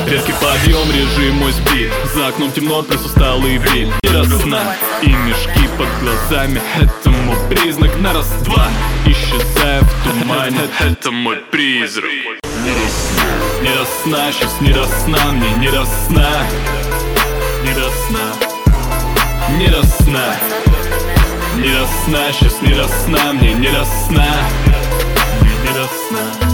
Резкий подъем, режим мой сбит. За окном темно, плюс усталый вид. Не до сна и мешки под глазами. Это мой признак на раз-два. Исчезая в тумане, это мой призрак. Не до сна, сейчас не до сна, мне не до сна. Не до сна, не до сна. Не до сна, сейчас не до сна, мне не до сна. Мне не до сна.